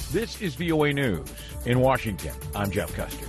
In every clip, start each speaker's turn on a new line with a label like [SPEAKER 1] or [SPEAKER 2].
[SPEAKER 1] This is VOA News. In Washington, I'm Jeff Custer.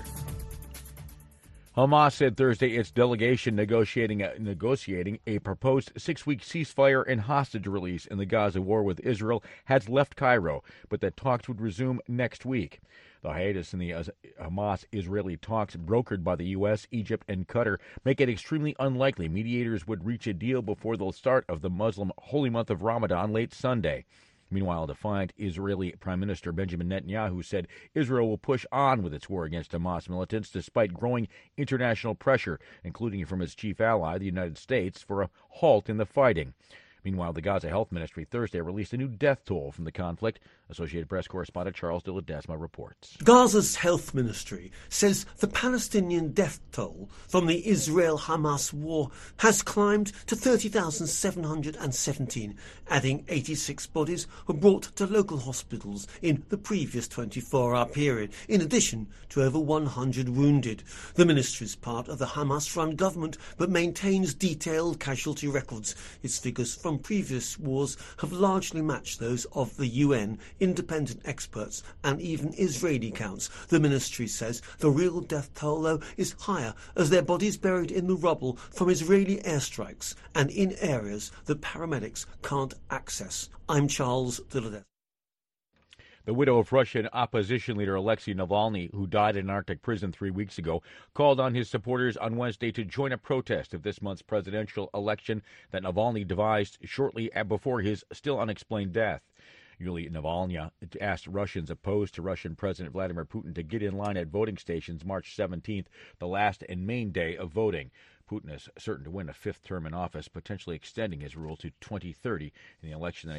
[SPEAKER 1] Hamas said Thursday its delegation negotiating a proposed 6-week ceasefire and hostage release in the Gaza war with Israel has left Cairo, but that talks would resume next week. The hiatus in the Hamas-Israeli talks brokered by the U.S., Egypt, and Qatar make it extremely unlikely mediators would reach a deal before the start of the Muslim holy month of Ramadan late Sunday. Meanwhile, defiant Israeli Prime Minister Benjamin Netanyahu said Israel will push on with its war against Hamas militants despite growing international pressure, including from its chief ally, the United States, for a halt in the fighting. Meanwhile, the Gaza Health Ministry Thursday released a new death toll from the conflict. Associated Press correspondent Charles de Ledesma reports.
[SPEAKER 2] Gaza's health ministry says the Palestinian death toll from the Israel-Hamas war has climbed to 30,717, adding 86 bodies were brought to local hospitals in the previous 24-hour period, in addition to over 100 wounded. The ministry is part of the Hamas-run government but maintains detailed casualty records. Its figures from previous wars have largely matched those of the UN, independent experts, and even Israeli counts. The ministry says the real death toll, though, is higher as their bodies buried in the rubble from Israeli airstrikes and in areas that paramedics can't access. I'm Charles de Ledesma.
[SPEAKER 1] The widow of Russian opposition leader Alexei Navalny, who died in an Arctic prison 3 weeks ago, called on his supporters on Wednesday to join a protest of this month's presidential election that Navalny devised shortly before his still unexplained death. Yulia Navalny asked Russians opposed to Russian President Vladimir Putin to get in line at voting stations March 17th, the last and main day of voting. Putin is certain to win a fifth term in office, potentially extending his rule to 2030 in the election that